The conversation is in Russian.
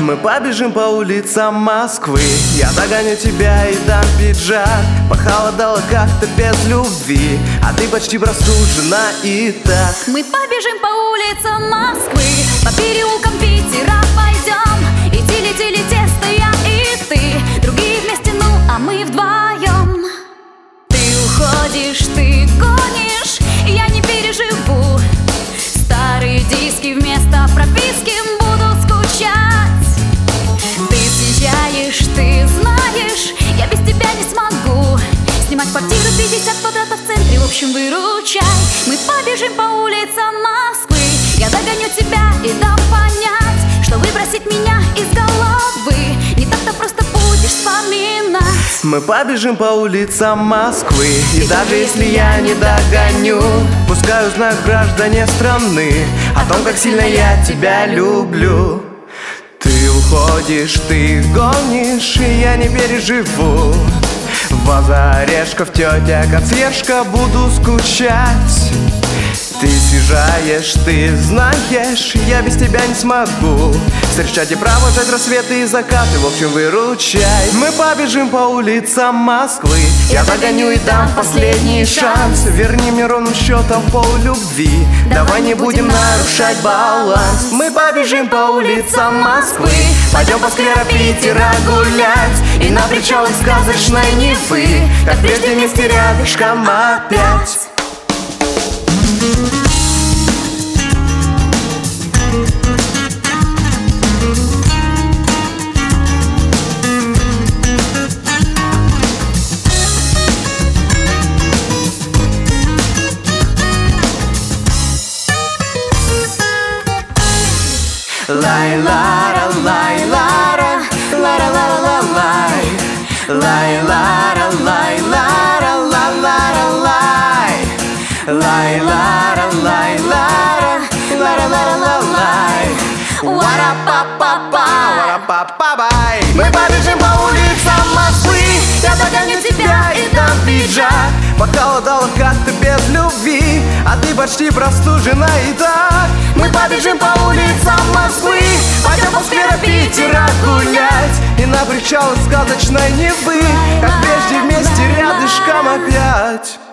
Мы побежим по улицам Москвы, я догоню тебя и дам пиджак. Похолодало как-то без любви, а ты почти простужена и так. Мы побежим по улицам Москвы, по переулкам Питера пойдем. Идти, тесто, я и ты, другие вместе, ну а мы вдвоем. Ты уходишь, ты гонишь, я не переживу. Старые диски вместо прописки, буду скучать. Ты съезжаешь, ты знаешь, я без тебя не смогу. Снимать квартиру 50 квадратов в центре, в общем, выручай. Мы побежим по улицам Москвы, я догоню тебя и дам понять, что выбросить меня из головы не так-то просто будешь вспоминать. Мы побежим по улицам Москвы, и даже если я не догоню, пускай узнают граждане страны о том, как сильно я тебя люблю. Ты уходишь, ты гонишь, и я не переживу. Ваза орешков, тетя консьержка, буду скучать. Ты съезжаешь, ты знаешь, я без тебя не смогу встречать и провожать рассветы и закаты, в общем, выручай. Мы побежим по улицам Москвы, я догоню и дам последний шанс. Верни мне ровным счетом поллюбви, давай не будем нарушать баланс. Мы побежим по улицам Москвы, пойдем по скверам Питера гулять и на причалах сказочной Невы, как прежде вместе рядышком опять. Лай-лара, лай-лара, лара-лара-ла-лай. Лай-лара, лай-лара, ла-лара-лай. Лай-лара, лай-лара, лара-лара-ла-лай. Уара-па-па-па, уара-па-па-бай. Мы побежим по улицам Москвы, я догоню тебя и дам пиджак. Похолодало как-то без любви, а ты почти простужена и так. Мы побежим по улицам Москвы, пойдем по скверам Питера гулять и на причалах сказочной Невы, как прежде вместе рядышком опять.